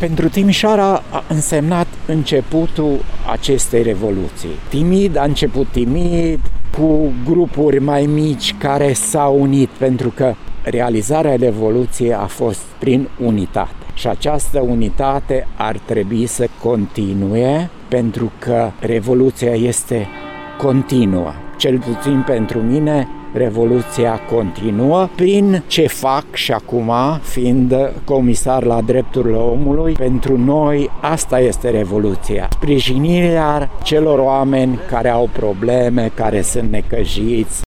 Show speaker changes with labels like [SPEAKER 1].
[SPEAKER 1] Pentru Timișoara a însemnat începutul acestei revoluții. Timid, a început timid, cu grupuri mai mici care s-au unit, pentru că realizarea revoluției a fost prin unitate. Și această unitate ar trebui să continue, pentru că revoluția este continuă. Cel puțin pentru mine, revoluția continuă prin ce fac și acum, fiind comisar la drepturile omului. Pentru noi asta este revoluția. Sprijinirea celor oameni care au probleme, care sunt necăjiți,